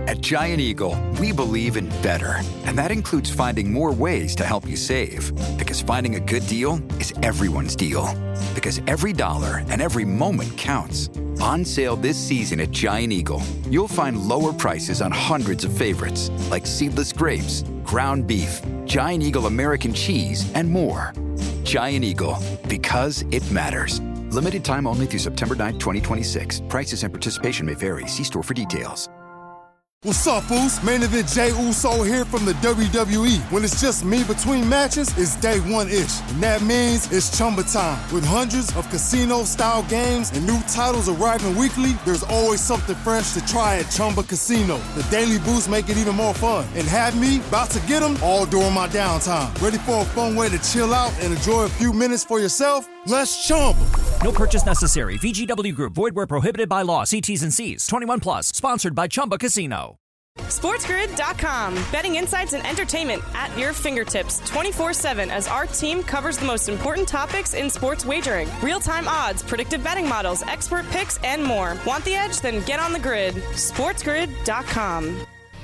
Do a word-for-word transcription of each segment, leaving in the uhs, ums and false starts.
At Giant Eagle, we believe in better. And that includes finding more ways to help you save. Because finding a good deal is everyone's deal. Because every dollar and every moment counts. On sale this season at Giant Eagle, you'll find lower prices on hundreds of favorites, like seedless grapes, ground beef, Giant Eagle American cheese, and more. Giant Eagle, because it matters. Limited time only through September ninth, twenty twenty-six. Prices and participation may vary. See store for details. What's up, Foos? Main Event Jay Uso here from the W W E. When it's just me between matches, it's day one-ish. And that means it's Chumba time. With hundreds of casino-style games and new titles arriving weekly, there's always something fresh to try at Chumba Casino. The daily boosts make it even more fun. And have me about to get them all during my downtime. Ready for a fun way to chill out and enjoy a few minutes for yourself? Let's Chumba. No purchase necessary. V G W Group. Void where prohibited by law. See T's and C's. twenty-one plus. Sponsored by Chumba Casino. SportsGrid dot com. Betting insights and entertainment at your fingertips twenty-four seven as our team covers the most important topics in sports wagering. Real-time odds, predictive betting models, expert picks, and more. Want the edge? Then get on the grid. SportsGrid dot com.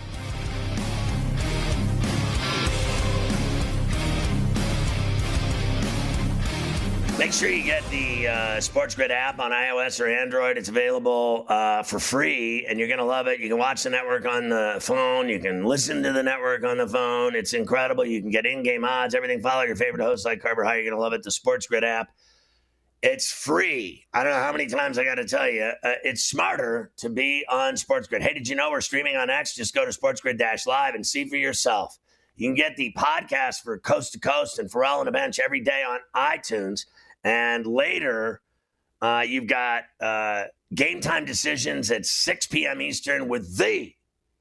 Make sure you get the uh, SportsGrid app on iOS or Android. It's available uh, for free, and you're going to love it. You can watch the network on the phone. You can listen to the network on the phone. It's incredible. You can get in-game odds, everything. Follow your favorite hosts like Carver High. You're going to love it. The SportsGrid app. It's free. I don't know how many times I got to tell you. Uh, it's smarter to be on SportsGrid. Hey, did you know we're streaming on X? Just go to SportsGrid-Live and see for yourself. You can get the podcast for Coast to Coast and Pharrell on the Bench every day on iTunes. And later, uh, you've got uh, Game Time Decisions at six p.m. Eastern with the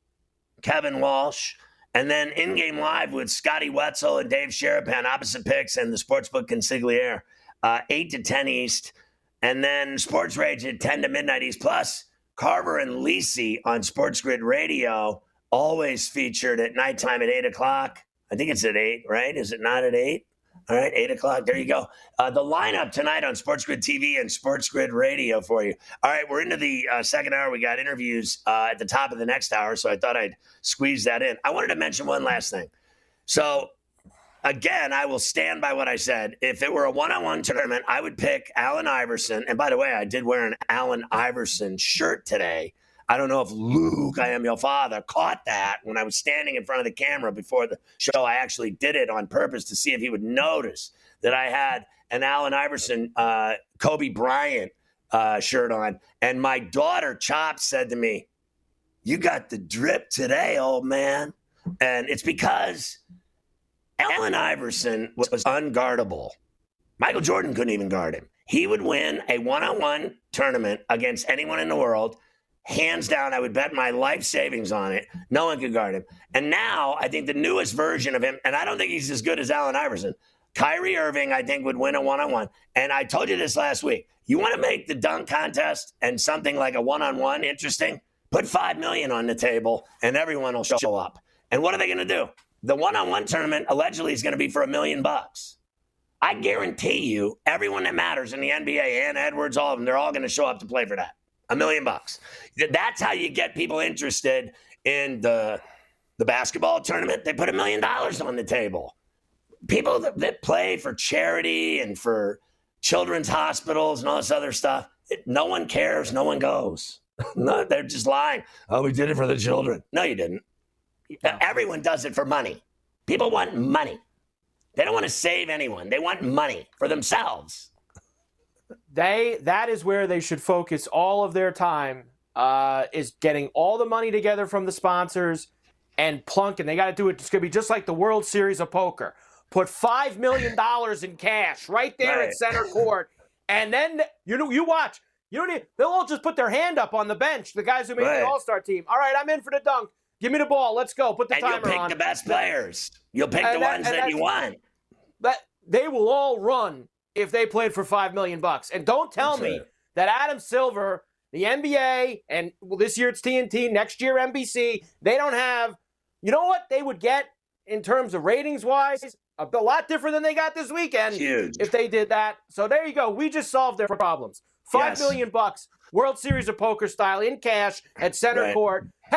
Kevin Walsh. And then In-Game Live with Scotty Wetzel and Dave Sherapan, Opposite Picks, and the Sportsbook Consigliere, uh, eight to ten East. And then Sports Rage at ten to midnight East. Plus, Carver and Lisi on Sports Grid Radio, always featured at nighttime at eight o'clock. I think it's at eight, right? Is it not at eight? All right, eight o'clock. There you go. Uh, the lineup tonight on Sports Grid T V and Sports Grid Radio for you. All right, we're into the uh, second hour. We got interviews uh, at the top of the next hour, so I thought I'd squeeze that in. I wanted to mention one last thing. So, again, I will stand by what I said. If it were a one-on-one tournament, I would pick Allen Iverson. And by the way, I did wear an Allen Iverson shirt today. I don't know if Luke, I am your father, caught that when I was standing in front of the camera before the show. I actually did it on purpose to see if he would notice that I had an Allen Iverson, uh, Kobe Bryant uh, shirt on. And my daughter, Chop, said to me, "You got the drip today, old man." And it's because Allen Iverson was unguardable. Michael Jordan couldn't even guard him. He would win a one-on-one tournament against anyone in the world. Hands down, I would bet my life savings on it. No one could guard him. And now I think the newest version of him, and I don't think he's as good as Allen Iverson, Kyrie Irving, I think, would win a one-on-one. And I told you this last week. You want to make the dunk contest and something like a one-on-one interesting? Put five million dollars on the table, and everyone will show up. And what are they going to do? The one-on-one tournament allegedly is going to be for a million bucks. I guarantee you, everyone that matters in the N B A, Ann Edwards, all of them, they're all going to show up to play for that. A million bucks. That's how you get people interested in the the basketball tournament. They put a million dollars on the table. People that, that play for charity and for children's hospitals and all this other stuff, it, no one cares. No one goes. No, they're just lying. Oh, we did it for the children. No, you didn't. No. Everyone does it for money. People want money. They don't want to save anyone. They want money for themselves. They that is where they should focus all of their time, uh, is getting all the money together from the sponsors and plunking. They got to do it. It's going to be just like the World Series of Poker. Put five million dollars in cash right there right. at center court, and then you know you watch. You don't need, they'll all just put their hand up on the bench. The guys who made right. the All-Star team. All right, I'm in for the dunk. Give me the ball. Let's go. Put the and timer on. And you'll pick on. the best players. You'll pick and the that, ones that you want. That they will all run if they played for five million bucks. And don't tell That's me right. that Adam Silver, the N B A, and well, this year it's T N T, next year N B C, they don't have, you know what they would get in terms of ratings-wise? A, a lot different than they got this weekend. Huge. If they did that. So there you go. We just solved their problems. Five yes. million bucks, World Series of Poker style, in cash, at center right. court. Hell,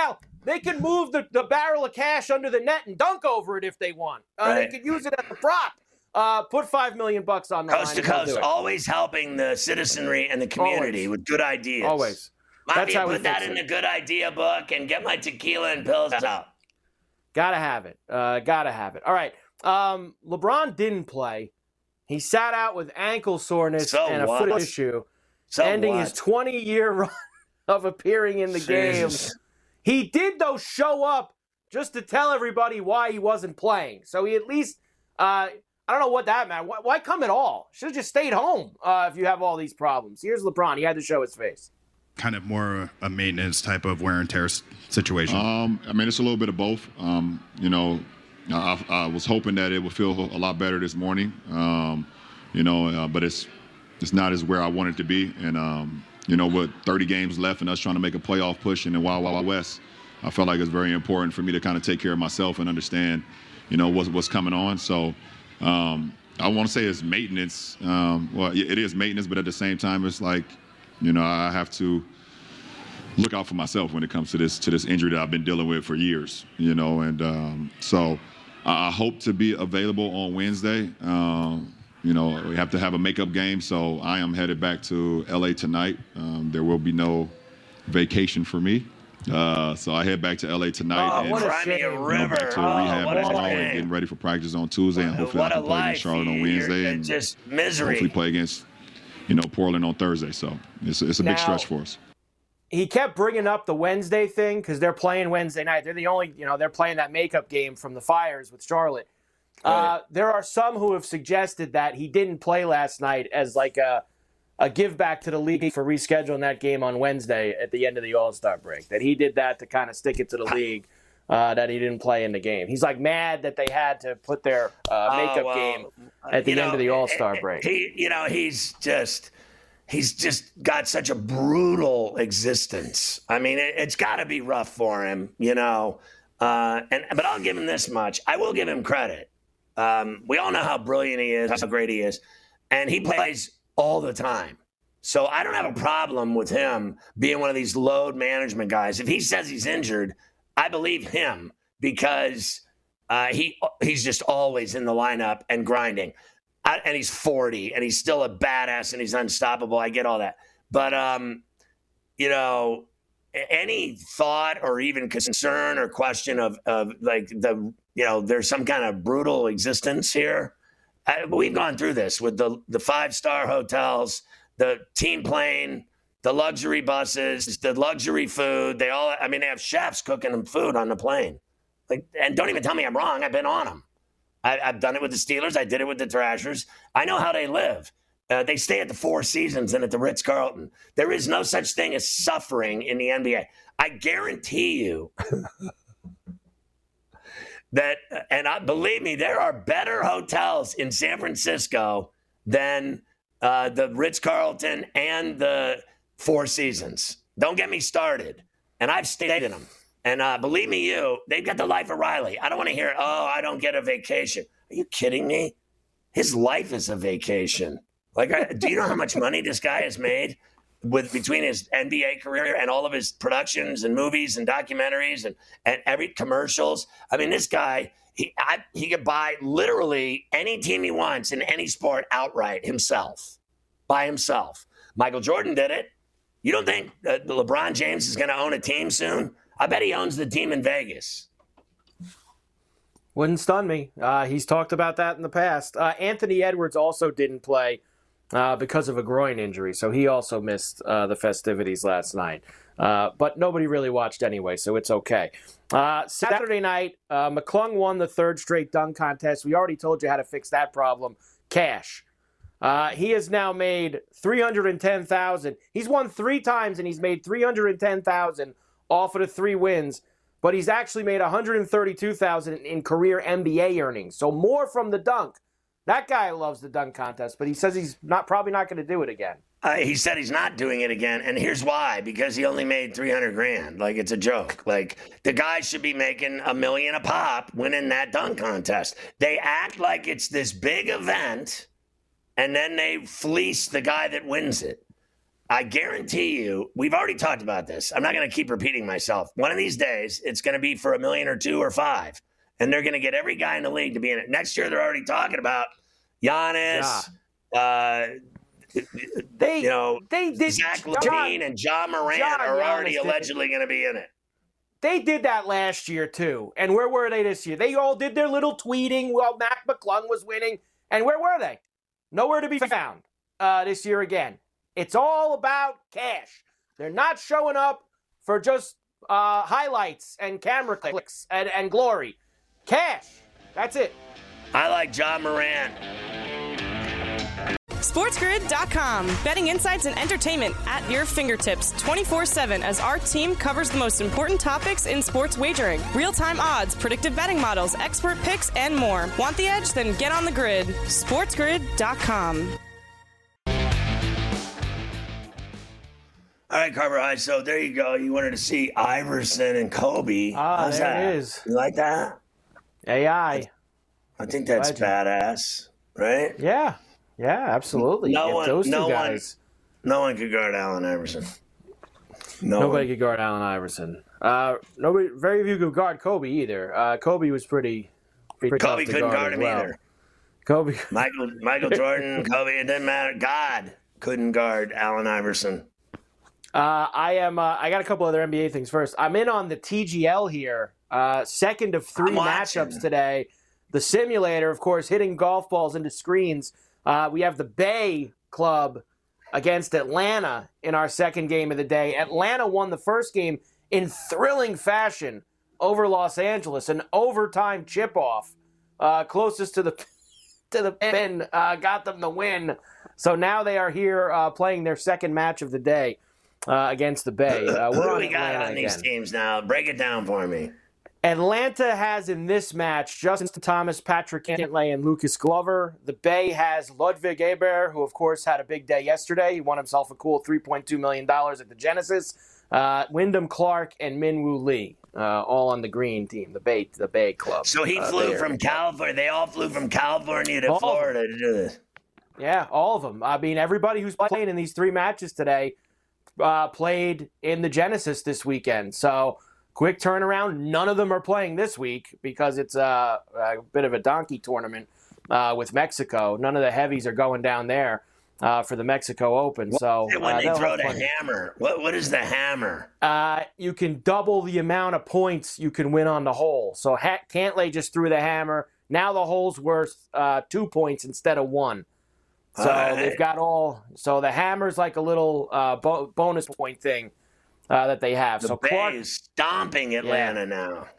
they can move the, the barrel of cash under the net and dunk over it if they want. Uh, right. They could use it as a prop. Uh, put five million bucks on the coast line. to coast, always helping the citizenry and the community always. with good ideas. Always. That's how we put that fix in it. the good idea book and get my tequila and pills out. Gotta have it. Uh, gotta have it. All right. Um, LeBron didn't play. He sat out with ankle soreness So and a what? foot issue, So ending what? his twenty-year run of appearing in the Jesus. game. He did, though, show up just to tell everybody why he wasn't playing. So he at least, uh, I don't know what that meant. Why, why come at all? Should have just stayed home uh, if you have all these problems. Here's LeBron. He had to show his face. Kind of more a maintenance type of wear and tear s- situation? Um, I mean, it's a little bit of both. Um, you know, I, I was hoping that it would feel a lot better this morning. Um, you know, uh, but it's it's not as where I want it to be. And um, you know, with thirty games left and us trying to make a playoff push in the Wild Wild West, I felt like it's very important for me to kind of take care of myself and understand, you know, what's what's coming on. So. Um, I want to say it's maintenance. Um, well, it is maintenance, but at the same time, it's like, you know, I have to look out for myself when it comes to this to this injury that I've been dealing with for years, you know. And um, so I hope to be available on Wednesday. Um, you know, we have to have a makeup game, so I am headed back to L A tonight. Um, there will be no vacation for me. Uh, so I head back to L A tonight Oh, and what a you shame. know, River. back to Oh, rehab what a tomorrow and shame. getting ready for practice on Tuesday, and hopefully What I a can play life. against Charlotte on You're- Wednesday you're and just misery. hopefully play against, you know, Portland on Thursday. So it's it's a big Now- stretch for us. He kept bringing up the Wednesday thing because they're playing Wednesday night. They're the only, you know, they're playing that makeup game from the Fires with Charlotte. Uh, Right. there are some who have suggested that he didn't play last night as like a a give back to the league for rescheduling that game on Wednesday at the end of the All-Star break. That he did that to kind of stick it to the league uh, that he didn't play in the game. He's like mad that they had to put their uh, makeup Oh, well, game at the you end know, of the All-Star eh, eh, break. He, you know, he's just he's just got such a brutal existence. I mean, it, it's got to be rough for him, you know. Uh, and but I'll give him this much. I will give him credit. Um, we all know how brilliant he is, how great he is, and he plays all the time. So I don't have a problem with him being one of these load management guys. If he says he's injured, I believe him because uh, he he's just always in the lineup and grinding. I, and he's forty, and he's still a badass, and he's unstoppable. I get all that. But, um, you know, any thought or even concern or question of, of like the, you know, there's some kind of brutal existence here. I, we've gone through this with the the five-star hotels, the team plane, the luxury buses, the luxury food. They all, I mean, they have chefs cooking them food on the plane. Like, and don't even tell me I'm wrong. I've been on them. I, I've done it with the Steelers. I did it with the Thrashers. I know how they live. Uh, they stay at the Four Seasons and at the Ritz-Carlton. There is no such thing as suffering in the N B A. I guarantee you that, and I, believe me, there are better hotels in San Francisco than uh, the Ritz-Carlton and the Four Seasons. Don't get me started. And I've stayed in them. And uh, believe me, you, they've got the life of Riley. I don't want to hear, oh, I don't get a vacation. Are you kidding me? His life is a vacation. Like, I, do you know how much money this guy has made with between his N B A career and all of his productions and movies and documentaries and, and every commercials? I mean, this guy, he I, he could buy literally any team he wants in any sport outright himself, by himself. Michael Jordan did it. You don't think uh, LeBron James is going to own a team soon? I bet he owns the team in Vegas. Wouldn't stun me. Uh, he's talked about that in the past. Uh, Anthony Edwards also didn't play uh, because of a groin injury, so he also missed uh, the festivities last night. Uh, but nobody really watched anyway, so it's okay. Uh, Saturday night, uh, McClung won the third straight dunk contest. We already told you how to fix that problem. Cash. Uh, he has now made three hundred ten thousand dollars. He's won three times, and he's made three hundred ten thousand dollars off of the three wins. But he's actually made one hundred thirty-two thousand dollars in career N B A earnings. So more from the dunk. That guy loves the dunk contest, but he says he's not probably not going to do it again. Uh, he said he's not doing it again, and here's why: because he only made three hundred grand. Like, it's a joke. Like, the guy should be making a million a pop winning that dunk contest. They act like it's this big event, and then they fleece the guy that wins it. I guarantee you, we've already talked about this. I'm not going to keep repeating myself. One of these days, it's going to be for a million or two or five, and they're going to get every guy in the league to be in it. Next year, they're already talking about Giannis, yeah. uh, they, you know, they did, Zach LaVine and Ja Morant John are already Giannis allegedly going to be in it. They did that last year, too. And where were they this year? They all did their little tweeting while Mac McClung was winning. And where were they? Nowhere to be found uh, this year again. It's all about cash. They're not showing up for just uh, highlights and camera clicks and, and glory. Cash. That's it. I like Ja Morant. SportsGrid dot com. Betting insights and entertainment at your fingertips twenty-four seven as our team covers the most important topics in sports wagering. Real-time odds, predictive betting models, expert picks, and more. Want the edge? Then get on the grid. SportsGrid dot com. All right, Carver High. So there you go. You wanted to see Iverson and Kobe. Ah, How's there that? it is. You like that? A I. I think that's Legend. badass, right? Yeah. Yeah, absolutely. No Get one, those two no guys. one, no one could guard Allen Iverson. No Nobody one. could guard Allen Iverson. Uh, nobody, very few could guard Kobe either. Uh, Kobe was pretty. pretty Kobe tough to couldn't guard guard as him well. either. Kobe. Michael, Michael Jordan, Kobe. It didn't matter. God couldn't guard Allen Iverson. Uh, I am. Uh, I got a couple other N B A things first. I'm in on the T G L here. Uh, second of three matchups today. The simulator, of course, hitting golf balls into screens. Uh, we have the Bay Club against Atlanta in our second game of the day. Atlanta won the first game in thrilling fashion over Los Angeles, an overtime chip-off. Uh, closest to the to the pin uh, got them the win. So now they are here uh, playing their second match of the day uh, against the Bay. Uh, Who we're do on we got Atlanta on these again. teams now? Break it down for me. Atlanta has in this match Justin Thomas, Patrick Cantlay, and Lucas Glover. The Bay has Ludwig Eber, who, of course, had a big day yesterday. He won himself a cool three point two million dollars at the Genesis. Uh, Wyndham Clark and Minwoo Lee, uh, all on the green team, the Bay, the Bay Club. So he uh, flew there. from California. They all flew from California to All of Florida to do this. Yeah, all of them. I mean, everybody who's playing in these three matches today uh, played in the Genesis this weekend. So quick turnaround. None of them are playing this week because it's a, a bit of a donkey tournament uh, with Mexico. None of the heavies are going down there uh, for the Mexico Open. So When uh, they they'll throw have the plenty. hammer, what what is the hammer? Uh, you can double the amount of points you can win on the hole. So ha- Cantlay just threw the hammer. Now the hole's worth uh, two points instead of one. So All right. they've got all. So the hammer's like a little uh, bo- bonus point thing uh, that they have. The so Bay Clark, is stomping Atlanta now.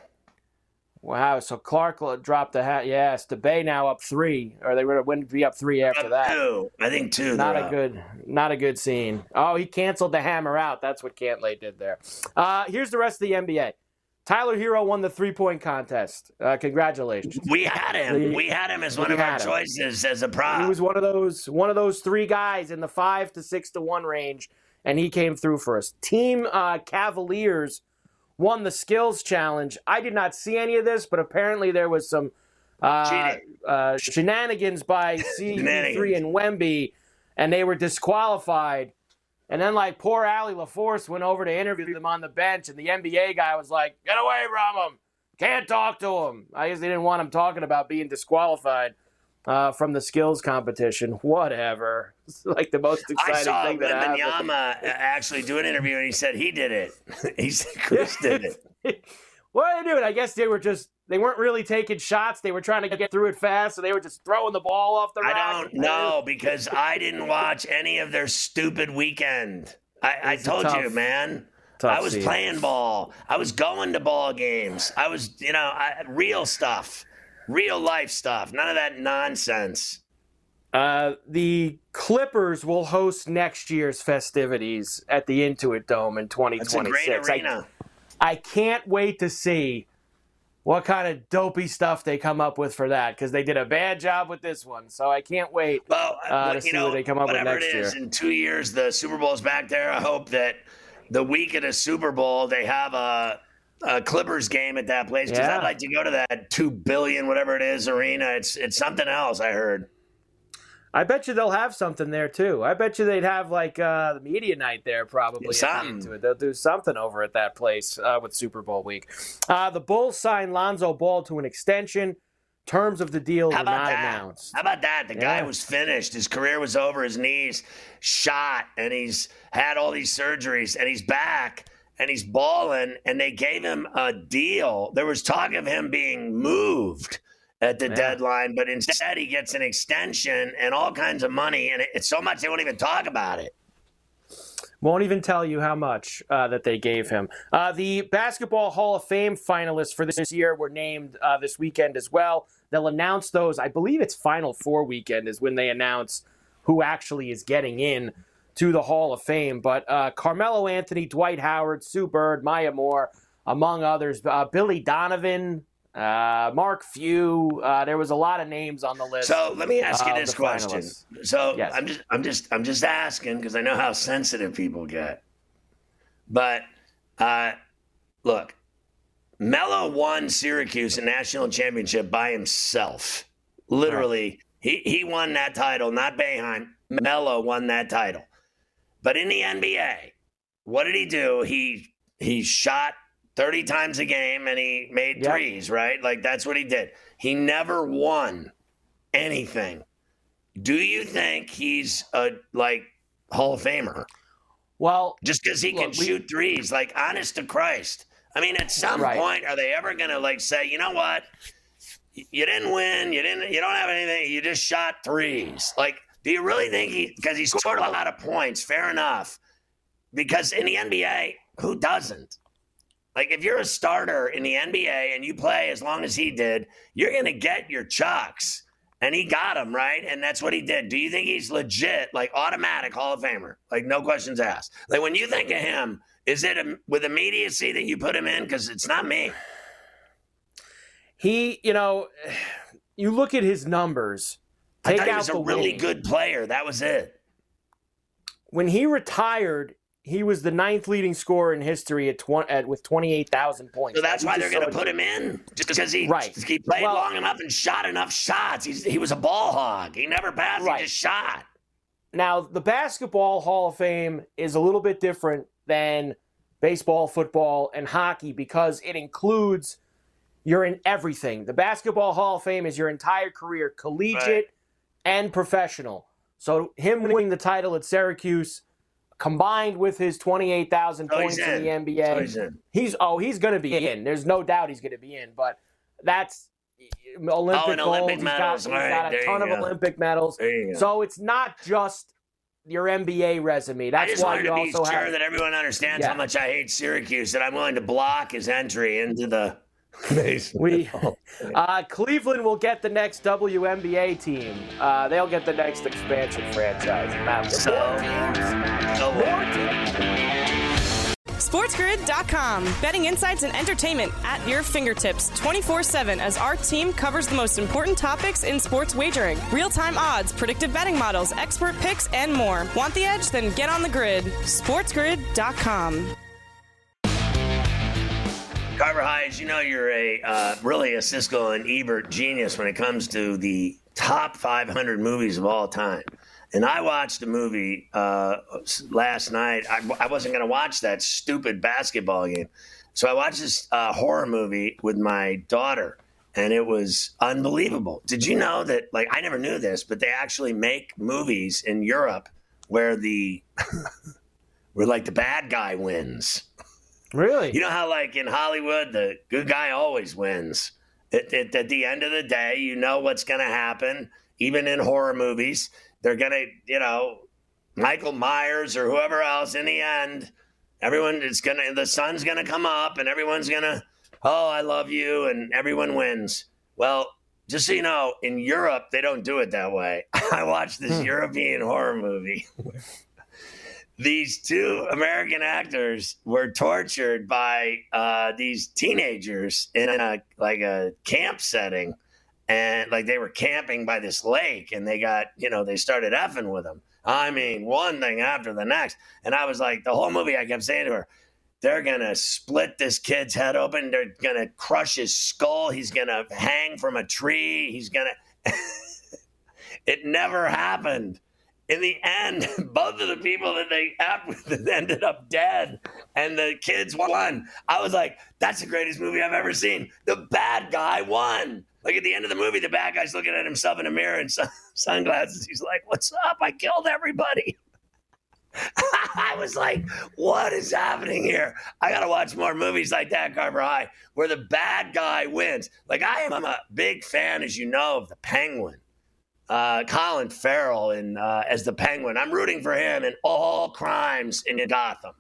wow. So Clark dropped the hat. Yes, the Bay now up three, or they would wouldn't be up three after Up that. two. I think two. Not they're a up. good, not a good scene. Oh, he canceled the hammer out. That's what Cantlay did there. Uh, here's the rest of the N B A. Tyler Hero won the three-point contest. Uh, congratulations. We had him. The- we had him as one we of our had him. choices as a prop. He was one of those one of those three guys in the five to six to one range, and he came through for us. Team uh, Cavaliers won the skills challenge. I did not see any of this, but apparently there was some uh, uh, shenanigans by C three and Wemby, and they were disqualified. And then, like, poor Allie LaForce went over to interview them on the bench, and the N B A guy was like, get away from him. Can't talk to him. I guess they didn't want him talking about being disqualified uh, from the skills competition. Whatever. It's like the most I exciting saw thing that happened. Wembanyama actually do an interview, and he said he did it. he said Chris did it. What are they doing? I guess they were just, they weren't really taking shots. They were trying to get through it fast, so they were just throwing the ball off the rack. I don't know because I didn't watch any of their stupid weekend. I, I It's a told tough- you, man. tough I was season. playing ball. I was going to ball games. I was, you know, I, real stuff, real life stuff. None of that nonsense. Uh, the Clippers will host next year's festivities at the Intuit Dome in twenty It's a twenty-six. great arena. I, I can't wait to see what kind of dopey stuff they come up with for that, because they did a bad job with this one. So I can't wait Well, uh, to you see know, what they come up with whatever next it is, year. in two years, the Super Bowl's back there. I hope that the week of the Super Bowl, they have a, a Clippers game at that place because Yeah. I'd like to go to that two billion, whatever it is, arena. It's it's something else. I heard. I bet you they'll have something there too. I bet you they'd have like uh, the media night there probably. Something. To it. They'll do something over at that place uh, with Super Bowl week. Uh, the Bulls signed Lonzo Ball to an extension. Terms of the deal How were about not that? announced. How about that? The Yeah. guy was finished. His career was over. His knees shot, and he's had all these surgeries, and he's back, and he's balling, and they gave him a deal. There was talk of him being moved at the Yeah. deadline, but instead he gets an extension and all kinds of money, and it's so much they won't even talk about it. Won't even tell you how much uh, that they gave him. Uh, the Basketball Hall of Fame finalists for this year were named uh, this weekend as well. They'll announce those. I believe it's Final Four weekend is when they announce who actually is getting in to the Hall of Fame. But uh, Carmelo Anthony, Dwight Howard, Sue Bird, Maya Moore, among others. Uh, Billy Donovan, uh, Mark Few. Uh, there was a lot of names on the list. So let me ask you of this the question. finalists. So Yes. I'm just, I'm just, I'm just asking because I know how sensitive people get. But uh, look, Melo won Syracuse a national championship by himself. Literally, he he won that title, not Boeheim. Melo won that title. But in the N B A, what did he do? He he shot thirty times a game and he made Yep. threes, right? Like that's what he did. He never won anything. Do you think he's a like Hall of Famer Well, just because he can Look, we- shoot threes? Like, honest to Christ. I mean, at some Right. point, are they ever going to like say, you know what? You didn't win. You didn't. You don't have anything. You just shot threes. Like, do you really think he? Because he scored a lot of points. Fair enough. Because in the N B A, who doesn't? Like, if you're a starter in the N B A and you play as long as he did, you're going to get your chucks. And he got them, right? And that's what he did. Do you think he's legit, like automatic Hall of Famer? Like, no questions asked. Like, when you think of him, is it a, with immediacy that you put him in? Because it's not me. he, you know, you look at his numbers. I Take thought he out was a the really winning. good player. That was it. When he retired, he was the ninth leading scorer in history at, tw- at with twenty-eight thousand points. So that's He why just they're going to so- put him in, just because he Right. he played Well- long enough and shot enough shots. He's, he was a ball hog. He never passed. Right. He just shot. Now, the Basketball Hall of Fame is a little bit different than baseball, football, and hockey because it includes you're in everything. The Basketball Hall of Fame is your entire career, collegiate Right. and professional. So him winning the title at Syracuse, combined with his twenty-eight thousand Oh, points he's in. in. the N B Oh, A, he's in. he's oh he's going to be in. There's no doubt he's going to be in. But that's Olympic Oh, and gold. Olympic He's medals. got, All he's right, got there a you ton of go. Olympic medals. There you go. So it's not just your N B A resume. I That's just why wanted you to be also sure have. that everyone understands Yeah. how much I hate Syracuse, that I'm willing to block his entry into the base. We, uh, Cleveland will get the next W N B A team. Uh, they'll get the next expansion franchise. Now, So- more teams. So More what? teams. SportsGrid dot com. Betting insights and entertainment at your fingertips twenty-four seven as our team covers the most important topics in sports wagering. Real-time odds, predictive betting models, expert picks, and more. Want the edge? Then get on the grid. SportsGrid dot com. Carver Hayes, you know you're a uh, really a Siskel and Ebert genius when it comes to the top five hundred movies of all time. And I watched a movie uh, last night. I, I wasn't going to watch that stupid basketball game. So I watched this uh, horror movie with my daughter, and it was unbelievable. Did you know that, like, I never knew this, but they actually make movies in Europe where the, where like the bad guy wins. Really? You know how, like, in Hollywood, the good guy always wins. At, at, at the end of the day, you know what's going to happen. Even in horror movies, they're going to, you know, Michael Myers or whoever else, in the end, everyone is going to, the sun's going to come up and everyone's going to, oh, I love you, and everyone wins. Well, just so you know, in Europe, they don't do it that way. I watched this European horror movie. These two American actors were tortured by uh, these teenagers in a like a camp setting, and like they were camping by this lake, and they got, you know, they started effing with them. I mean, one thing after the next, and I was like, the whole movie, I kept saying to her, they're gonna split this kid's head open. They're gonna crush his skull. He's gonna hang from a tree. He's gonna. It never happened. In the end, both of the people that they that ended up dead, and the kids won. I was like, that's the greatest movie I've ever seen. The bad guy won. Like at the end of the movie, the bad guy's looking at himself in a mirror and sun- sunglasses. He's like, what's up? I killed everybody. I was like, what is happening here? I got to watch more movies like that, Carver High, where the bad guy wins. Like I am a big fan, as you know, of the Penguin. Uh, Colin Farrell in, uh, as the Penguin. I'm rooting for him in All Crimes in Gotham.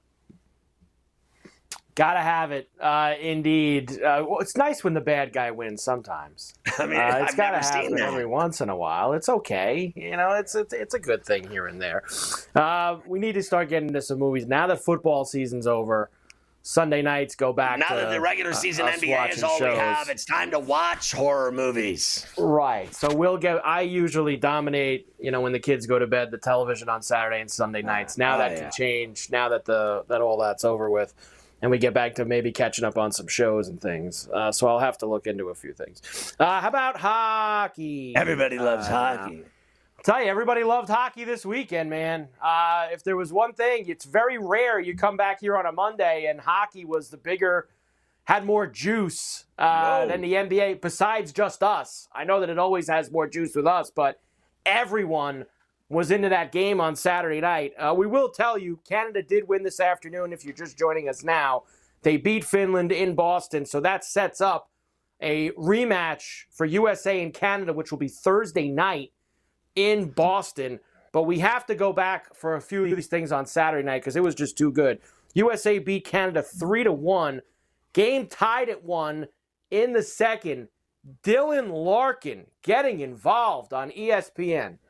Gotta have it, uh, indeed. Uh, well, it's nice when the bad guy wins sometimes. I mean, uh, it's I've gotta never happen seen that. every once in a while. It's okay, you know. It's it's, it's a good thing here and there. Uh, we need to start getting into some movies now that football season's over. Sunday nights go back. Now to, that the regular season uh, N B A is all shows. we have, it's time to watch horror movies. Right. So we'll get. I usually dominate. You know, when the kids go to bed, the television on Saturday and Sunday nights. Now oh, that yeah. can change. Now that the that all that's over with. And we get back to maybe catching up on some shows and things. Uh, so I'll have to look into a few things. Uh, how about hockey? Everybody loves uh, hockey. I'll tell you, everybody loved hockey this weekend, man. Uh, if there was one thing, it's very rare you come back here on a Monday and hockey was the bigger, had more juice uh, than the N B A, besides just us. I know that it always has more juice with us, but everyone was into that game on Saturday night. Uh, we will tell you, Canada did win this afternoon if you're just joining us now. They beat Finland in Boston, so that sets up a rematch for U S A and Canada, which will be Thursday night in Boston. But we have to go back for a few of these things on Saturday night because it was just too good. U S A beat Canada three to one. Game tied at one in the second. Dylan Larkin getting involved on E S P N.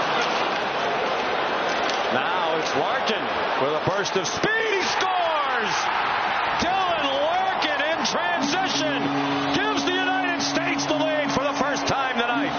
Now it's Larkin with a burst of speed. He scores! Dylan Larkin in transition gives the United States the lead for the first time tonight.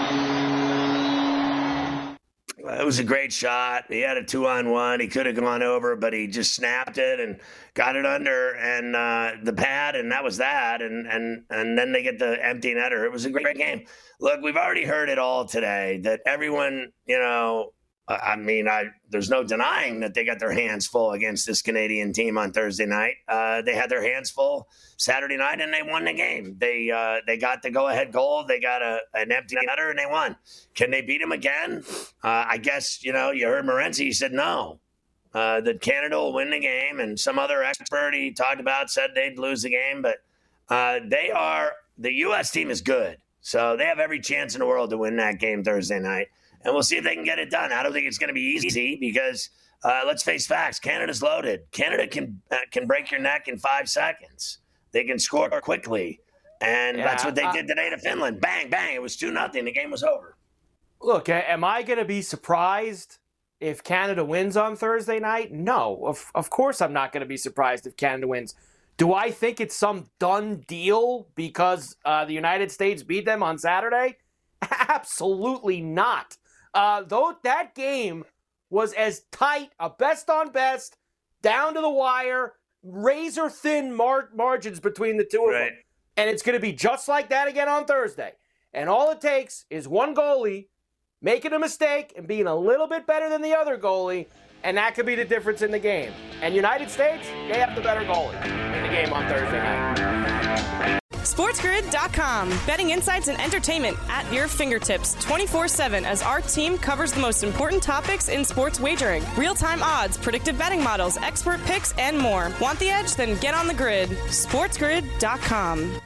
It was a great shot. He had a two-on-one. He could have gone over, but he just snapped it and got it under and uh, the pad, and that was that. And and and then they get the empty netter. It was a great game. Look, we've already heard it all today that everyone, you know, I mean, I, there's no denying that they got their hands full against this Canadian team on Thursday night. Uh, they had their hands full Saturday night, and they won the game. They uh, they got the go-ahead goal. They got a, an empty netter, and they won. Can they beat them again? Uh, I guess, you know, you heard Morency. He said no, uh, that Canada will win the game. And some other expert he talked about said they'd lose the game. But uh, they are – the U S team is good. So they have every chance in the world to win that game Thursday night. And we'll see if they can get it done. I don't think it's going to be easy because, uh, let's face facts, Canada's loaded. Canada can uh, can break your neck in five seconds. They can score quickly. And Yeah, that's what they uh, did today to Finland. Bang, bang. It was two nothing. The game was over. Look, am I going to be surprised if Canada wins on Thursday night? No, of, of course I'm not going to be surprised if Canada wins. Do I think it's some done deal because uh, the United States beat them on Saturday? Absolutely not. Uh, though that game was as tight, a best on best, down to the wire, razor thin mar- margins between the two of Right. them. And it's going to be just like that again on Thursday. And all it takes is one goalie making a mistake and being a little bit better than the other goalie, and that could be the difference in the game. And United States, they have the better goalie in the game on Thursday night. SportsGrid dot com. Betting insights and entertainment at your fingertips twenty-four seven as our team covers the most important topics in sports wagering. Real-time odds, predictive betting models, expert picks, and more. Want the edge? Then get on the grid. SportsGrid dot com.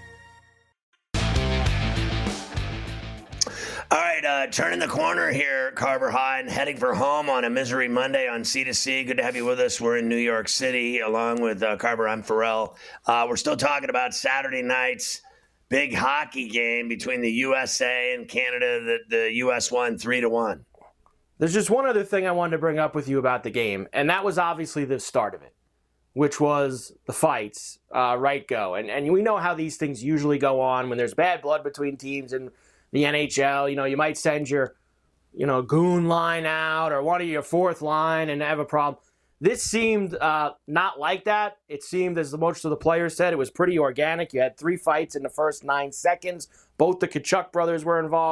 All right, uh, turning the corner here, Carver High, and heading for home on a Misery Monday on C two C. Good to have you with us. We're in New York City, along with uh, Carver. I'm Pharrell. Uh, we're still talking about Saturday night's big hockey game between the U S A and Canada that the U S won three to one. There's just one other thing I wanted to bring up with you about the game, and that was obviously the start of it, which was the fights, uh, right go. And, and we know how these things usually go on when there's bad blood between teams and the N H L. You know, you might send your, you know, goon line out or one of your fourth line and have a problem. This seemed uh, not like that. It seemed, as most of the players said, it was pretty organic. You had three fights in the first nine seconds. Both the Kachuk brothers were involved.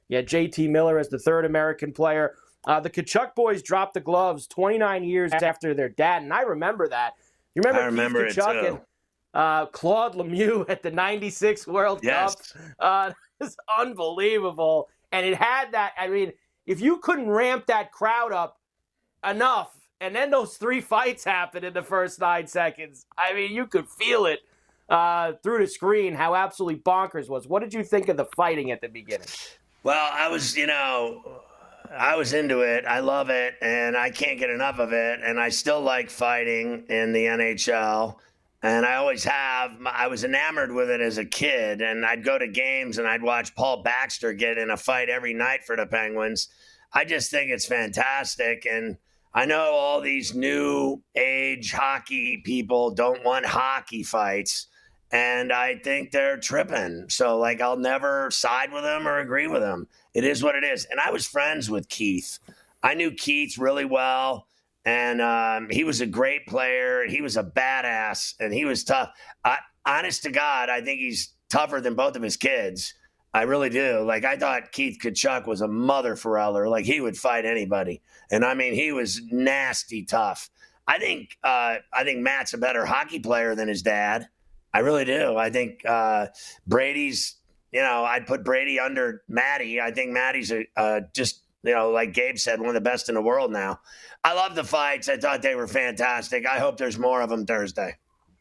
Yeah, J T Miller as the third American player. Uh, the Tkachuk boys dropped the gloves twenty-nine years after their dad, and I remember that. You remember, I remember Keith Tkachuk it too. and uh, Claude Lemieux at the ninety-six World Yes. Cup? Uh, it's unbelievable. And it had that, I mean, if you couldn't ramp that crowd up enough, and then those three fights happened in the first nine seconds, I mean, you could feel it uh, through the screen how absolutely bonkers was. What did you think of the fighting at the beginning? Well, I was, you know, I was into it. I love it, and I can't get enough of it. And I still like fighting in the N H L, and I always have. I was enamored with it as a kid, and I'd go to games and I'd watch Paul Baxter get in a fight every night for the Penguins. I just think it's fantastic, and I know all these new age hockey people don't want hockey fights, and I think they're tripping. So, like, I'll never side with them or agree with them. It is what it is. And I was friends with Keith. I knew Keith really well, and um, he was a great player. He was a badass, and he was tough. I, honest to God, I think he's tougher than both of his kids. I really do. Like, I thought Keith Tkachuk was a mother feller. Like, he would fight anybody. And, I mean, he was nasty tough. I think uh, I think Matt's a better hockey player than his dad. I really do. I think uh, Brady's, you know, I'd put Brady under Matty. I think Matty's a, uh, just, you know, like Gabe said, one of the best in the world now. I love the fights. I thought they were fantastic. I hope there's more of them Thursday.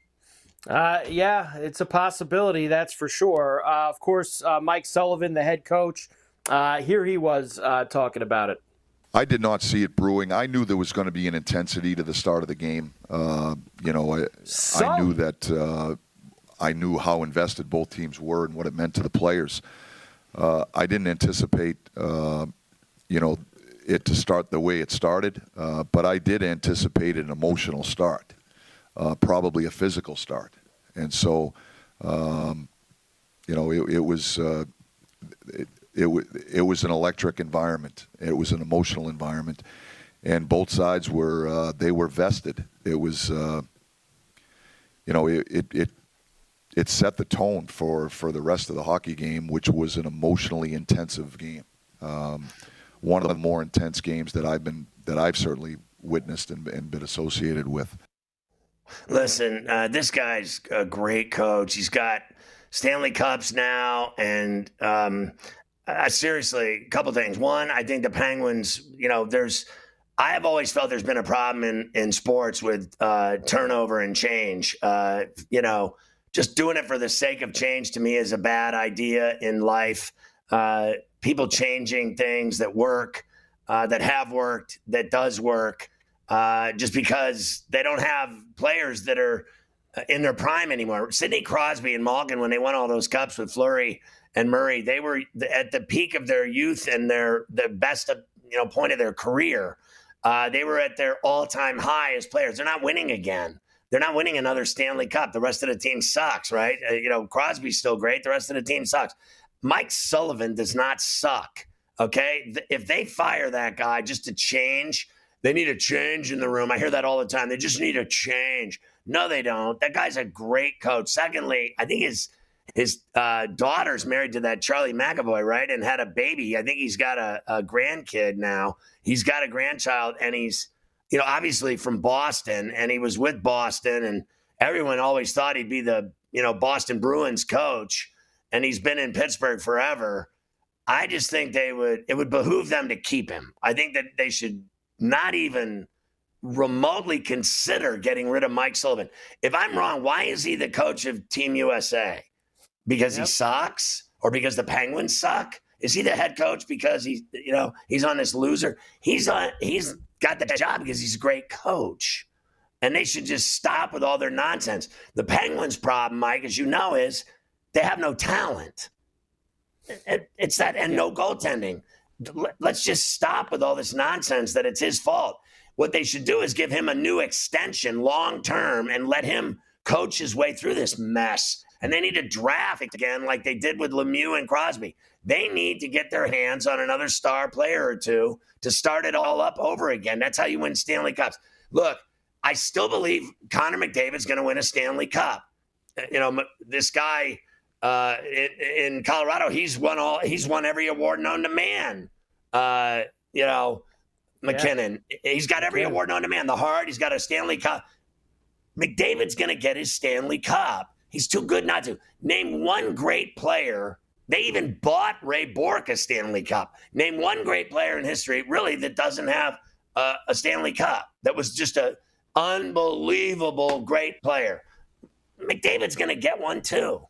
Uh, yeah, it's a possibility, that's for sure. Uh, of course, uh, Mike Sullivan, the head coach, uh, here he was uh, talking about it. I did not see it brewing. I knew there was going to be an intensity to the start of the game. Uh, you know, I, I knew that uh, I knew how invested both teams were and what it meant to the players. Uh, I didn't anticipate, uh, you know, it to start the way it started, uh, but I did anticipate an emotional start. Uh, probably a physical start. And so, um, you know, it, it was uh, it, it, w- it was an electric environment. It was an emotional environment. And both sides were, uh, they were vested. It was, uh, you know, it, it, it, it set the tone for, for the rest of the hockey game, which was an emotionally intensive game. Um, one of the more intense games that I've been, that I've certainly witnessed and, and been associated with. Listen, uh, this guy's a great coach. He's got Stanley Cups now, and um, uh, seriously, a couple things. One, I think the Penguins, you know, there's – I have always felt there's been a problem in, in sports with uh, turnover and change. Uh, you know, just doing it for the sake of change to me is a bad idea in life. Uh, people changing things that work, uh, that have worked, that does work. Uh, just because they don't have players that are in their prime anymore. Sidney Crosby and Malkin, when they won all those cups with Fleury and Murray, they were at the peak of their youth and their the best of, you know, point of their career. Uh, they were at their all-time high as players. They're not winning again. They're not winning another Stanley Cup. The rest of the team sucks, right? Uh, you know, Crosby's still great. The rest of the team sucks. Mike Sullivan does not suck, okay? If they fire that guy just to change – they need a change in the room. I hear that all the time. They just need a change. No, they don't. That guy's a great coach. Secondly, I think his his uh, daughter's married to that Charlie McAvoy, right, and had a baby. I think he's got a, a grandkid now. He's got a grandchild, and he's, you know, obviously from Boston, and he was with Boston, and everyone always thought he'd be the, you know, Boston Bruins coach, and he's been in Pittsburgh forever. I just think they would it would behoove them to keep him. I think that they should not even remotely consider getting rid of Mike Sullivan. If I'm wrong, why is he the coach of Team U S A? Because yep. he sucks, or because the Penguins suck? Is he the head coach because he's, you know, he's on this loser? He's on. He's got the job because he's a great coach, and they should just stop with all their nonsense. The Penguins' problem, Mike, as you know, is they have no talent. It, it's that and no goaltending. Let's just stop with all this nonsense that it's his fault. What they should do is give him a new extension long term and let him coach his way through this mess. And they need to draft again like they did with Lemieux and Crosby. They need to get their hands on another star player or two to start it all up over again. That's how you win Stanley Cups. Look, I still believe Connor McDavid's going to win a Stanley Cup. You know, this guy Uh, in, in Colorado, he's won all. He's won every award known to man. Uh, you know, McKinnon. Yeah. He's got every McKinnon. award known to man. The Hart. He's got a Stanley Cup. McDavid's going to get his Stanley Cup. He's too good not to. Name one great player. They even bought Ray Bourque a Stanley Cup. Name one great player in history, really, that doesn't have uh, a Stanley Cup. That was just an unbelievable great player. McDavid's going to get one, too.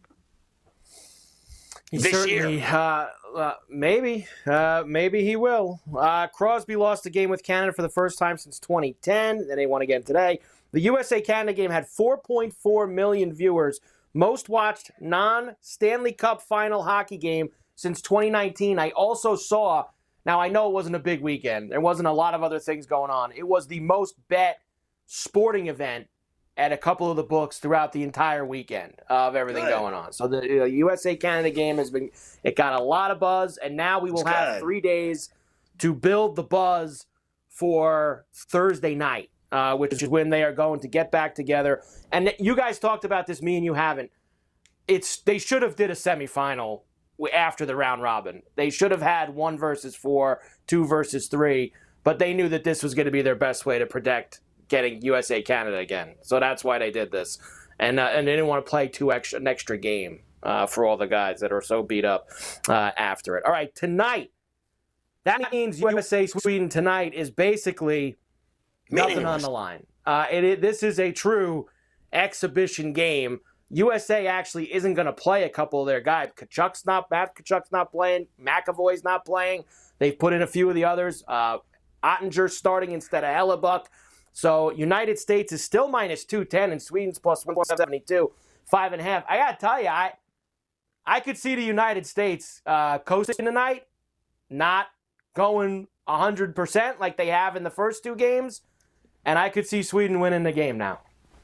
He this certainly, year. Uh, uh, maybe. Uh, maybe he will. Uh, Crosby lost a game with Canada for the first time since twenty ten. Then they won again today. The U S A-Canada game had four point four million viewers, most watched non-Stanley Cup final hockey game since twenty nineteen. I also saw, now I know it wasn't a big weekend. There wasn't a lot of other things going on. It was the most bet sporting event at a couple of the books throughout the entire weekend of everything good. going on. So the uh, U S A-Canada game has been, it got a lot of buzz, and now we will it's have good. three days to build the buzz for Thursday night. Uh, which is when they are going to get back together. And you guys talked about this, me and you haven't. It's they should have did a semifinal after the round robin. They should have had one versus four, two versus three, but they knew that this was going to be their best way to protect getting U S A Canada again. So that's why they did this. And uh, and they didn't want to play two extra, an extra game uh, for all the guys that are so beat up uh, after it. All right, tonight, that means U S A Sweden tonight is basically nothing on the line. Uh, it, it, this is a true exhibition game. U S A actually isn't going to play a couple of their guys. Kachuk's not, Matt Kachuk's not playing. McAvoy's not playing. They've put in a few of the others. Uh, Ottinger's starting instead of Hellebuck. So United States is still minus two ten and Sweden's plus one seventy-two, five and a half. I got to tell you, I I could see the United States uh, coasting tonight, not going one hundred percent like they have in the first two games. And I could see Sweden winning the game now.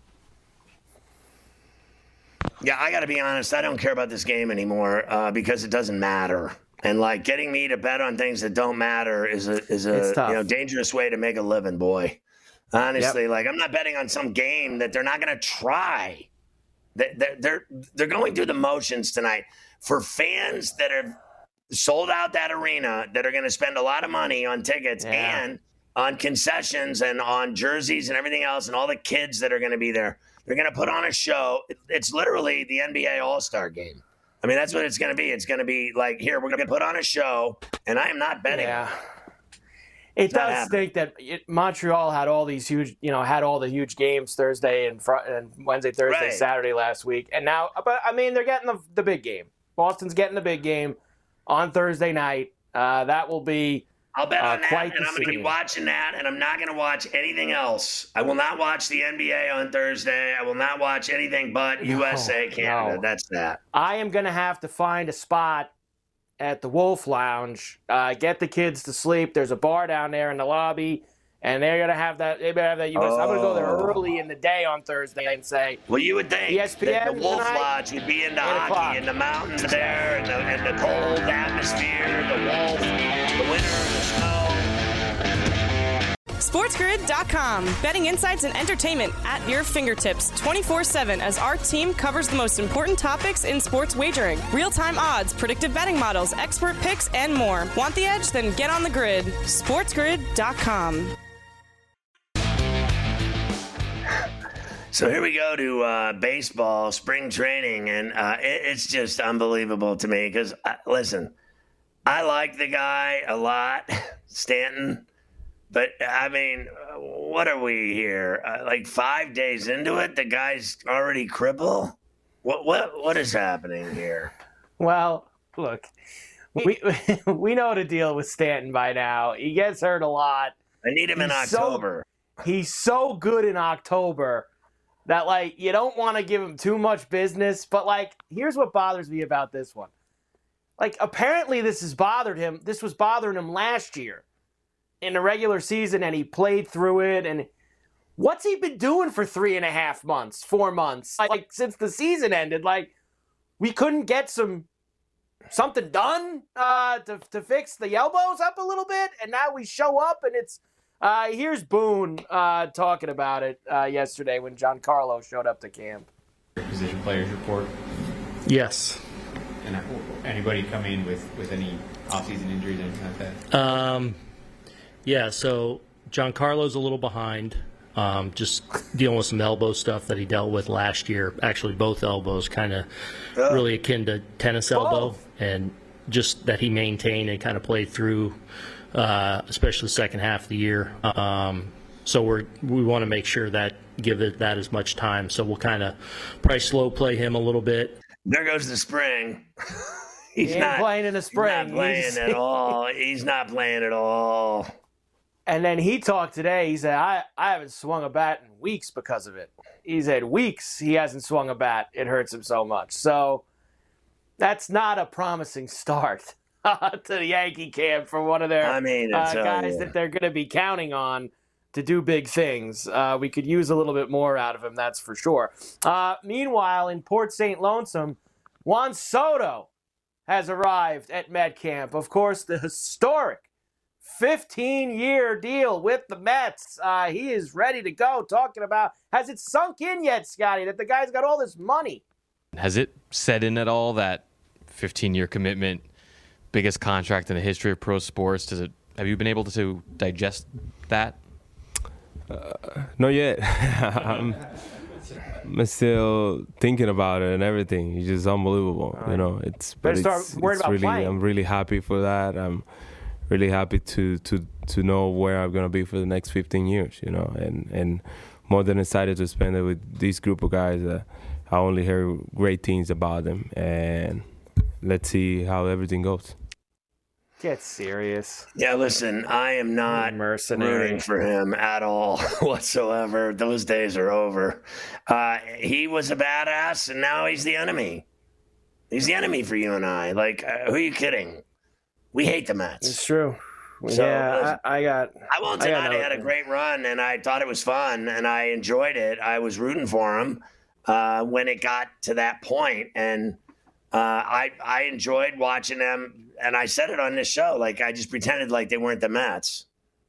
Yeah, I got to be honest. I don't care about this game anymore uh, because it doesn't matter. And like getting me to bet on things that don't matter is a is a you know dangerous way to make a living, boy. Honestly, yep. like I'm not betting on some game that they're not going to try. They're, they're they're going through the motions tonight. For fans that have sold out that arena, that are going to spend a lot of money on tickets yeah. and on concessions and on jerseys and everything else, and all the kids that are going to be there. They're going to put on a show. It's literally the N B A All-Star game. I mean, that's what it's going to be. It's going to be like, here, we're going to put on a show, and I am not betting. Yeah. It it's does stink that it, Montreal had all these huge, you know, had all the huge games Thursday and, fr- and Wednesday, Thursday, right. Saturday last week. And now, but I mean, they're getting the, the big game. Boston's getting the big game on Thursday night. Uh, that will be I'll bet uh, on that, and I'm going to be watching that, and I'm not going to watch anything else. I will not watch the N B A on Thursday. I will not watch anything but no, U S A Canada. No. That's that. I am going to have to find a spot at the Wolf Lounge, uh, get the kids to sleep. There's a bar down there in the lobby, and they're going to have that. They better have that U S. Oh. I'm going to go there early in the day on Thursday and say, well, you would think E S P N that the Wolf tonight, Lodge would be into hockey in the mountains there, and the, and the cold atmosphere, the wolf, the winter, the snow. SportsGrid dot com. Betting insights and entertainment at your fingertips twenty-four seven as our team covers the most important topics in sports wagering. Real-time odds, predictive betting models, expert picks, and more. Want the edge? Then get on the grid. SportsGrid dot com. So here we go to uh, baseball, spring training, and uh, it, it's just unbelievable to me because, uh, listen, I like the guy a lot, Stanton. But, I mean, what are we here? Uh, like five days into it, the guy's already crippled? What what What is happening here? Well, look, we we know to deal with Stanton by now. He gets hurt a lot. I need him he's in October. So, he's so good in October that, like, you don't want to give him too much business. But, like, here's what bothers me about this one. Like, apparently this has bothered him. This was bothering him last year in the regular season, and he played through it. And what's he been doing for three and a half months, four months, like since the season ended? Like, we couldn't get some something done uh, to to fix the elbows up a little bit, and now we show up, and it's uh, here's Boone uh, talking about it uh, yesterday when Giancarlo showed up to camp. Position players report. Yes. And anybody come in with, with any offseason injuries, anything like that? Um, yeah, so Giancarlo's a little behind, um, just dealing with some elbow stuff that he dealt with last year. Actually, both elbows, kind of uh, really akin to tennis elbow, both. And just that he maintained and kind of played through, uh, especially the second half of the year. Um, so we're we want to make sure that give it that as much time. So we'll kind of probably slow play him a little bit. There goes the spring. He's he ain't not playing in the spring. He's not playing he's, at all. He's not playing at all. And then he talked today. He said, I, I haven't swung a bat in weeks because of it. He said weeks he hasn't swung a bat. It hurts him so much. So that's not a promising start to the Yankee camp for one of their I mean, uh, guys you. that they're going to be counting on to do big things. Uh, we could use a little bit more out of him, that's for sure. Uh, meanwhile, in Port Saint Lonesome, Juan Soto has arrived at Met Camp. Of course, the historic fifteen-year deal with the Mets. Uh, he is ready to go. Talking about, has it sunk in yet, Scotty, that the guy's got all this money? Has it set in at all, that fifteen-year commitment, biggest contract in the history of pro sports? Does it? Have you been able to digest that? Uh, not yet. I'm, I'm still thinking about it and everything. It's just unbelievable, right. You know. It's but start it's, worried it's about really. playing. I'm really happy for that. I'm really happy to to to know where I'm gonna be for the next fifteen years. You know, and and more than excited to spend it with this group of guys. Uh, I only hear great things about them, and let's see how everything goes. Get serious. Yeah, listen, I am not rooting for him at all whatsoever. Those days are over. Uh, he was a badass, and now he's the enemy. He's the enemy for you and I. Like, uh, who are you kidding? We hate the Mets. It's true. So, yeah, I, I got. I won't I deny got he had a great run, and I thought it was fun, and I enjoyed it. I was rooting for him uh, when it got to that point, and uh, I I enjoyed watching them. And I said it on this show, like I just pretended like they weren't the Mets.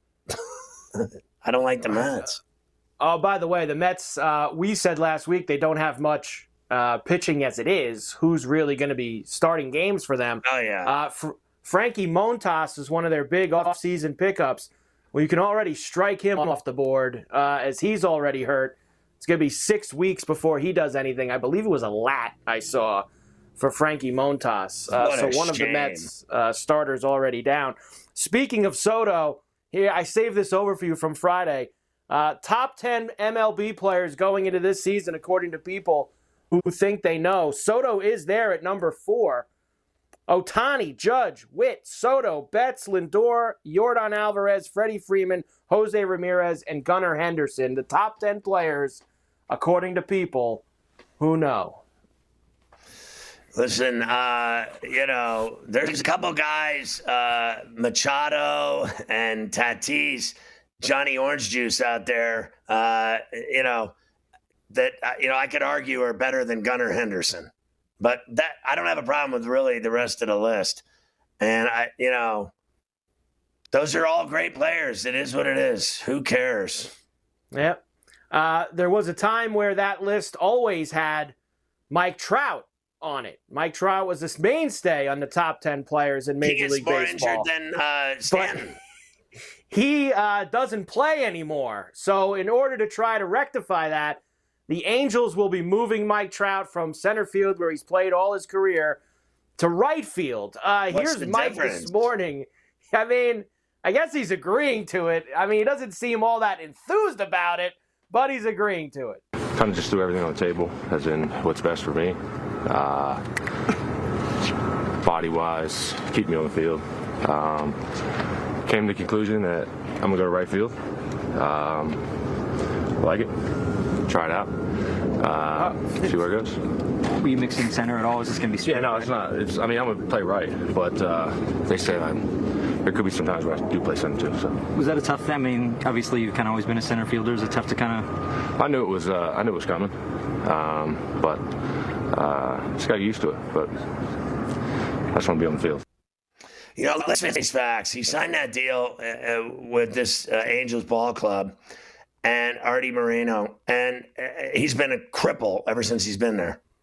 I don't like the Mets. Oh, by the way, the Mets, uh, we said last week they don't have much uh, pitching as it is. Who's really going to be starting games for them? Oh, yeah. Uh, Fr- Frankie Montas is one of their big offseason pickups. Well, you can already strike him off the board uh, as he's already hurt. It's going to be six weeks before he does anything. I believe it was a lat I saw for Frankie Montas. Uh, so one of the Mets uh, starters already down. Speaking of Soto, here I saved this over for you from Friday. Uh, top ten M L B players going into this season, according to people who think they know. Soto is there at number four. Ohtani, Judge, Witt, Soto, Betts, Lindor, Yordan Alvarez, Freddie Freeman, Jose Ramirez, and Gunnar Henderson. The top ten players, according to people who know. Listen, uh, you know, there's a couple guys, uh, Machado and Tatis, Johnny Orange Juice out there, uh, you know, that, uh, you know, I could argue are better than Gunnar Henderson. But that I don't have a problem with really the rest of the list. And, I, you know, those are all great players. It is what it is. Who cares? Yep. Uh, there was a time where that list always had Mike Trout on it. Mike Trout was this mainstay on the top ten players in Major League Baseball. He gets more injured than uh, Stanton. But he uh, doesn't play anymore. So in order to try to rectify that, the Angels will be moving Mike Trout from center field, where he's played all his career, to right field. Uh, here's Mike difference? This morning. I mean, I guess he's agreeing to it. I mean, he doesn't seem all that enthused about it, but he's agreeing to it. Kind of just threw everything on the table, as in what's best for me. Uh, body-wise, keep me on the field. Um, came to the conclusion that I'm going to go to right field. Um, like it. Try it out. Uh, oh. See where it goes. Were you mixing center at all? Is this going to be straight? Yeah, no, it's not. It's, I mean, I'm going to play right, but uh, they say I'm, there could be some times where I do play center too. So was that a tough thing? I mean, obviously you've kind of always been a center fielder. Is it tough to kind of? I knew it was. Uh, I knew it was coming, um, but uh, just got used to it. But I just want to be on the field. You know, let's face facts. He signed that deal uh, with this uh, Angels ball club and Artie Moreno, and uh, he's been a cripple ever since he's been there.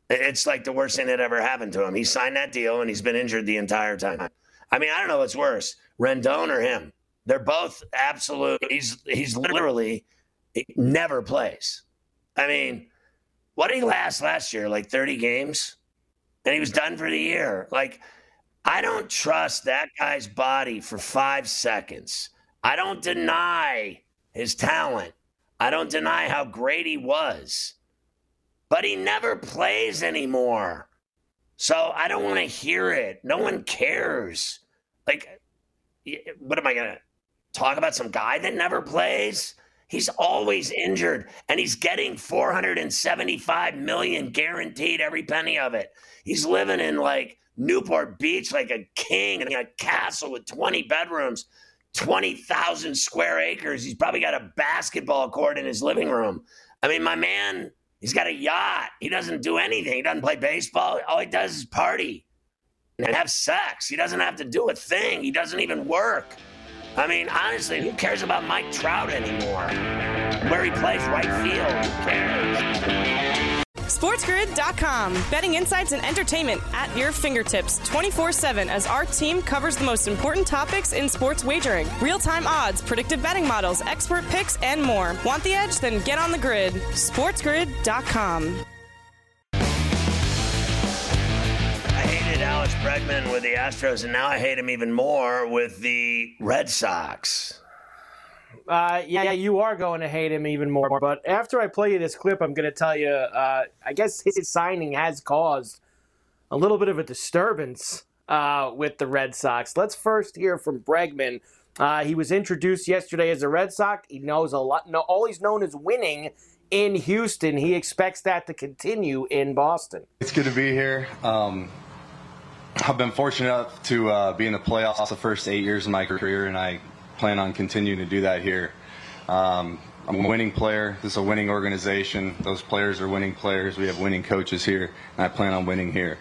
It's like the worst thing that ever happened to him. He signed that deal, and he's been injured the entire time. I mean, I don't know what's worse, Rendon or him. They're both absolute. He's he's literally never plays. I mean, what did he last last year? Like thirty games? And he was done for the year. Like, I don't trust that guy's body for five seconds. I don't deny his talent. I don't deny how great he was. But he never plays anymore. So I don't want to hear it. No one cares. Like, what am I going to talk about? Some guy that never plays? He's always injured, and he's getting four hundred seventy-five million dollars guaranteed, every penny of it. He's living in, like, Newport Beach like a king in a castle with twenty bedrooms, twenty thousand square acres. He's probably got a basketball court in his living room. I mean, my man, he's got a yacht. He doesn't do anything. He doesn't play baseball. All he does is party and have sex. He doesn't have to do a thing. He doesn't even work. I mean, honestly, who cares about Mike Trout anymore? Where he plays right field, who cares? SportsGrid dot com. Betting insights and entertainment at your fingertips twenty-four seven as our team covers the most important topics in sports wagering. Real-time odds, predictive betting models, expert picks, and more. Want the edge? Then get on the grid. SportsGrid dot com. I hated Alex Bregman with the Astros, and now I hate him even more with the Red Sox. Uh, yeah, you are going to hate him even more. But after I play you this clip, I'm going to tell you, uh, I guess his signing has caused a little bit of a disturbance uh, with the Red Sox. Let's first hear from Bregman. Uh, he was introduced yesterday as a Red Sox. He knows a lot. No, all he's known is winning in Houston. He expects that to continue in Boston. It's good to be here. Um, I've been fortunate enough to uh, be in the playoffs the first eight years of my career, and I plan on continuing to do that here. Um, I'm a winning player. This is a winning organization. Those players are winning players. We have winning coaches here, and I plan on winning here.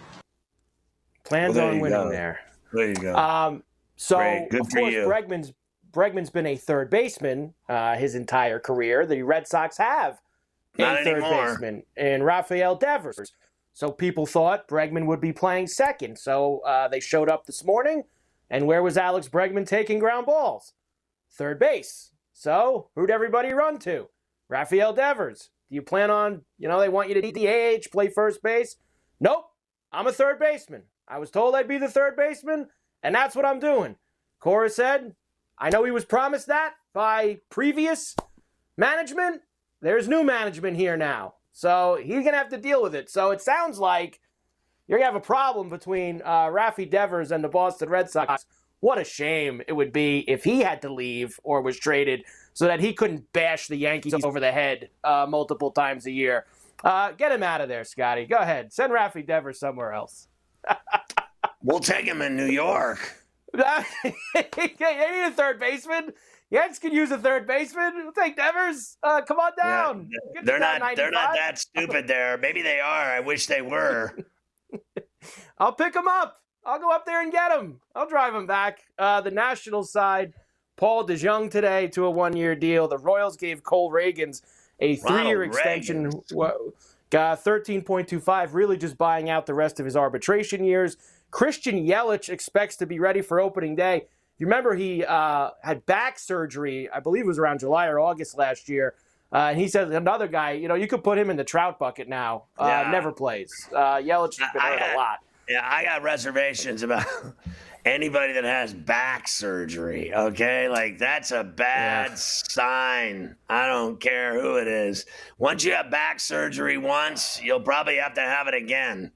Plans well, on winning go. there. There you go. Um, so, Great. Good of for course, you. Bregman's, Bregman's been a third baseman uh, his entire career. The Red Sox have Not a third anymore. baseman in Rafael Devers. So people thought Bregman would be playing second. So uh, they showed up this morning, and where was Alex Bregman taking ground balls? Third base. So who'd everybody run to? Rafael Devers. Do you plan on, you know, they want you to D H, play first base? Nope. I'm a third baseman. I was told I'd be the third baseman, and that's what I'm doing. Cora said, I know he was promised that by previous management. There's new management here now. So he's going to have to deal with it. So it sounds like you're going to have a problem between uh, Rafi Devers and the Boston Red Sox. What a shame it would be if he had to leave or was traded so that he couldn't bash the Yankees over the head uh, multiple times a year. Uh, get him out of there, Scotty. Go ahead. Send Rafi Devers somewhere else. We'll take him in New York. They need a third baseman. Yanks can use a third baseman. We'll take Devers. Uh, come on down. Yeah, they're not. They're not that stupid. There. Maybe they are. I wish they were. I'll pick him up. I'll go up there and get him. I'll drive him back. Uh, the Nationals side, Paul DeJong today to a one-year deal. The Royals gave Cole Reagans a three-year Ronald extension. Well, got thirteen point two five, really just buying out the rest of his arbitration years. Christian Yelich expects to be ready for opening day. You remember he uh, had back surgery, I believe it was around July or August last year. Uh, and he says another guy, you know, you could put him in the Trout bucket now. Uh, Yeah. Never plays. Uh, Yelich has been I hurt got- a lot. Yeah, I got reservations about anybody that has back surgery, okay? Like, that's a bad Yeah. sign. I don't care who it is. Once you have back surgery once, you'll probably have to have it again.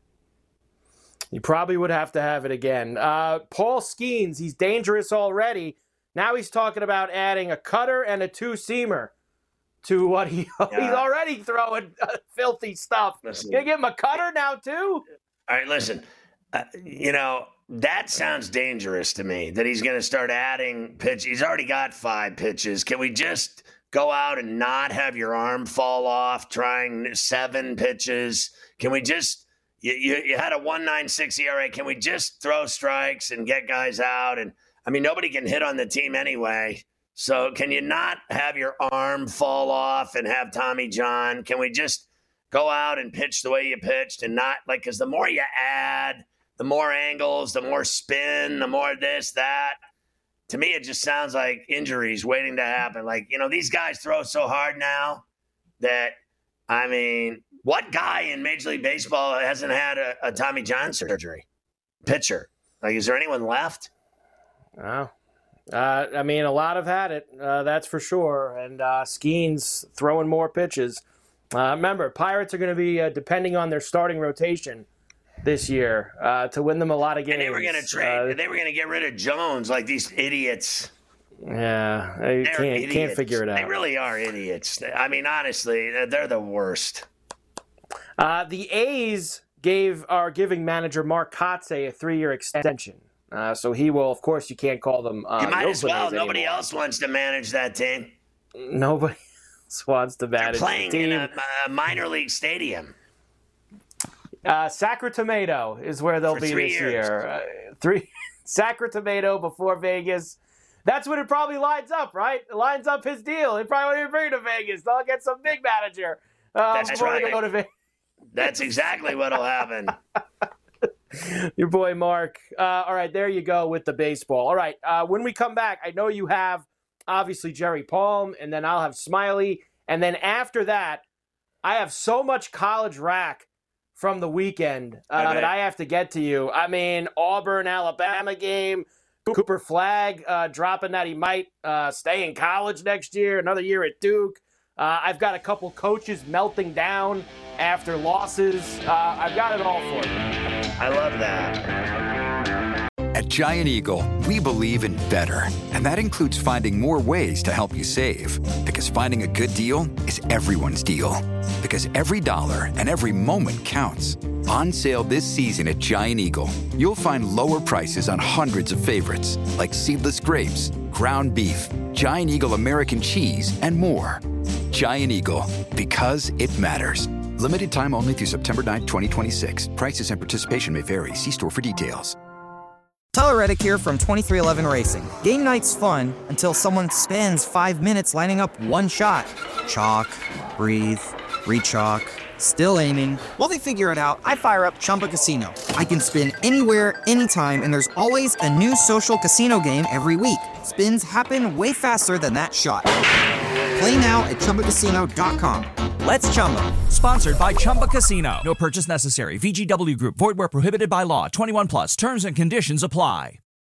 You probably would have to have it again. Uh, Paul Skeens, he's dangerous already. Now he's talking about adding a cutter and a two-seamer to what he he's already throwing uh, filthy stuff. Listen. You gonna give him a cutter now too? All right, listen. Uh, you know, that sounds dangerous to me, that he's going to start adding pitch. He's already got five pitches. Can we just go out and not have your arm fall off trying seven pitches? Can we just you, you, you had a one point nine six E R A. Can we just throw strikes and get guys out? And I mean, nobody can hit on the team anyway. So can you not have your arm fall off and have Tommy John? Can we just go out and pitch the way you pitched and not like, because the more you add, the more angles, the more spin, the more this, that. To me, it just sounds like injuries waiting to happen. Like, you know, these guys throw so hard now that, I mean, what guy in Major League Baseball hasn't had a, a Tommy John surgery? Pitcher. Like, is there anyone left? Oh. Uh, I mean, a lot have had it, uh, that's for sure. And uh, Skeens throwing more pitches. Uh, remember, Pirates are going to be uh, depending on their starting rotation this year uh, to win them a lot of games. And they were going to trade. Uh, they were going to get rid of Jones, like these idiots. Yeah, I can't, idiots. can't figure it out. They really are idiots. I mean, honestly, they're the worst. Uh, the A's gave are giving manager Mark Kotsay a three-year extension. Uh, so he will, of course, you can't call them. Uh, you might as well. Nobody anymore. else wants to manage that team. Nobody else wants to manage. They're playing the team. in a, a minor league stadium. Uh, Sacramento is where they'll For be three this years. year. Uh, three Sacramento before Vegas. That's when it probably lines up, right? It lines up his deal. He probably won't even bring it to Vegas. They'll get some big manager. Uh, That's before they right. go to Vegas. That's exactly what'll happen. Your boy Mark. Uh, all right, there you go with the baseball. All right, uh, when we come back, I know you have obviously Jerry Palm, and then I'll have Smiley, and then after that, I have so much college rack from the weekend uh, Okay. that I have to get to you. I mean, Auburn, Alabama game, Cooper Flagg uh, dropping that he might uh, stay in college next year, another year at Duke. Uh, I've got a couple coaches melting down after losses. Uh, I've got it all for you. I love that. At Giant Eagle, we believe in better. And that includes finding more ways to help you save. Because finding a good deal is everyone's deal. Because every dollar and every moment counts. On sale this season at Giant Eagle, you'll find lower prices on hundreds of favorites, like seedless grapes, ground beef, Giant Eagle American cheese, and more. Giant Eagle, because it matters. Limited time only through September ninth, twenty twenty-six. Prices and participation may vary. See store for details. Tyler Reddick here from twenty-three eleven Racing. Game night's fun until someone spends five minutes lining up one shot. Chalk, breathe, re-chalk, still aiming. While they figure it out, I fire up Chumba Casino. I can spin anywhere, anytime, and there's always a new social casino game every week. Spins happen way faster than that shot. Play now at Chumba Casino dot com. Let's Chumba. Sponsored by Chumba Casino. No purchase necessary. V G W Group. Void where prohibited by law. twenty-one plus. Terms and conditions apply.